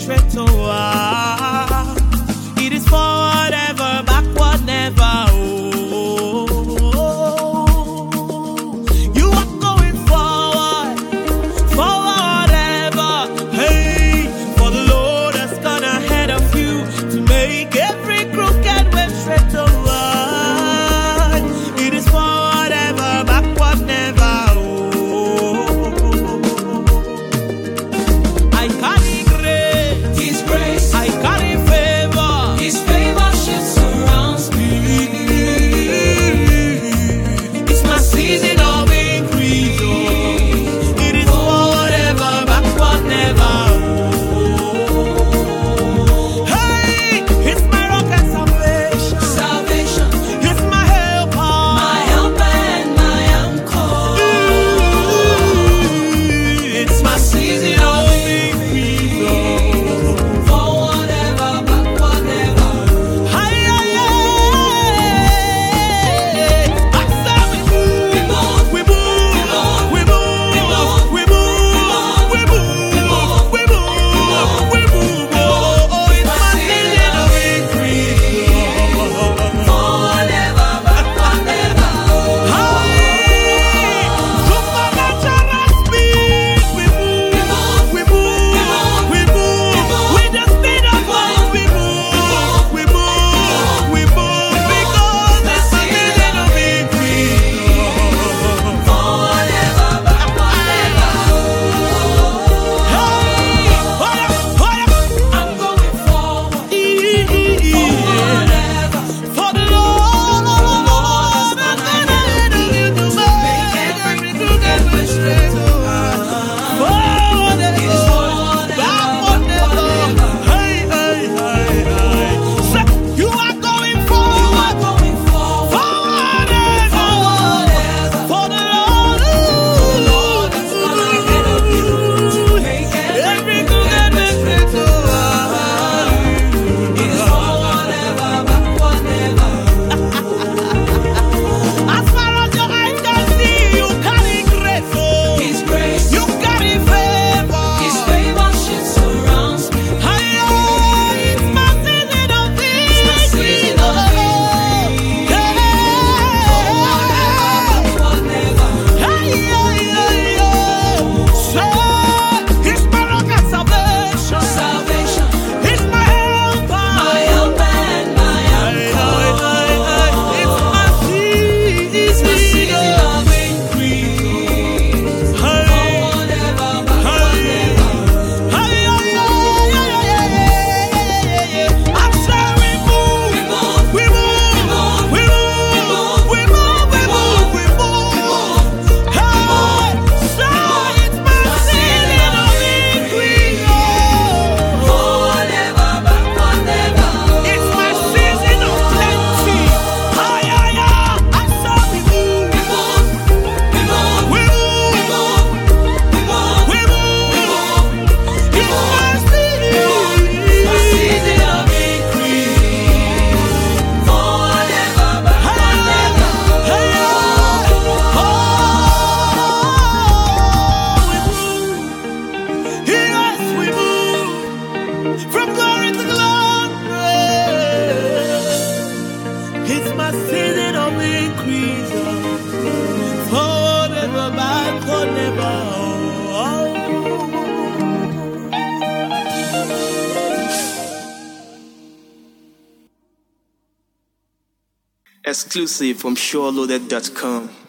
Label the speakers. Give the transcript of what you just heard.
Speaker 1: straight toward. It is forward ever, backward never. Oh, you are going forward, forward ever. Hey, for the Lord has gone ahead of you to make every crooked way straight toward. It is forward ever, backward never. I carry grace, His grace. I carry favor, His favor surrounds me. It's my season of increase. Oh, it is forward ever, backward never. Oh, hey, it's my rock and salvation. Salvation. It's my helper and my anchor. It's my season of increase. Oh, forward ever, backward never. Hey, hey, hey. That's how we move. We move. We move. We move. We move. We move. We move. We move. Oh, it's my season of increase. Forward ever, backward never. Hey, supernatural speed. We move. We move. We move. With the speed of light, we move. We move. We move. Because it's my season of increase. Forward ever, backward never. Hey, I'm going forward. Forward ever. For the Lord has gone ahead of you to make every crooked way straight. Forward ever, backward never. Hey, hey, hey, hey. Say, you are going forward. Forward ever. For the Lord has gone ahead of you to make every crooked way straight. It is forward ever, backward never. As far as your eyes can see, you carry grace. Oh, His grace. You carry favor. His favor surrounds me. Hey, it's my season of victory. Hey, hey, hey, hey. Say, it's my rock and salvation. Salvation. It's my helper and my anchor. It's my season of increase. Forward ever, backward never. Hey, hey, hey, hey. I say we move. We move. We move. We move. We move. We move. Hey, say it's my season of increase. Forward ever, backward never. It's my season of plenty. Hey, hey, hey. I say we move. We move. We move. We move. We move. It's my season of increase. Forward ever, backward never. Hey, hey. Oh, we move. Yes, we move. From glory to glory. It's my season of increase. Forward ever, backward never. Oh. Exclusive from SureLoaded.com.